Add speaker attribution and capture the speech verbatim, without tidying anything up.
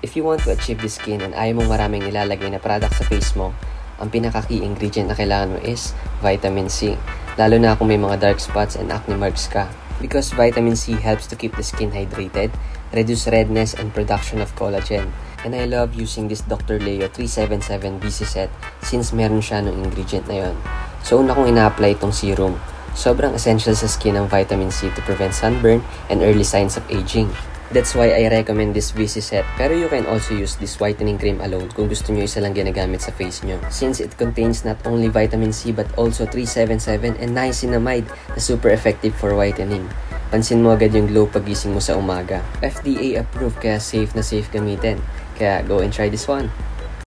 Speaker 1: If you want to achieve this skin and ayaw mo maraming nilalagay na product sa face mo, ang pinaka-key ingredient na kailangan mo is vitamin C. Lalo na kung may mga dark spots and acne marks ka. Because vitamin C helps to keep the skin hydrated, reduce redness and production of collagen. And I love using this Doctor Leo three seventy-seven B C set since meron siya ng ingredient na yon. So una kong ina-apply itong serum. Sobrang essential sa skin ng vitamin C to prevent sunburn and early signs of aging. That's why I recommend this B C set. Pero you can also use this whitening cream alone kung gusto nyo isa lang ginagamit sa face nyo. Since it contains not only vitamin C but also three seventy-seven and niacinamide na super effective for whitening. Pansin mo agad yung glow pagising mo sa umaga. F D A approved kaya safe na safe gamitin. Kaya go and try this one.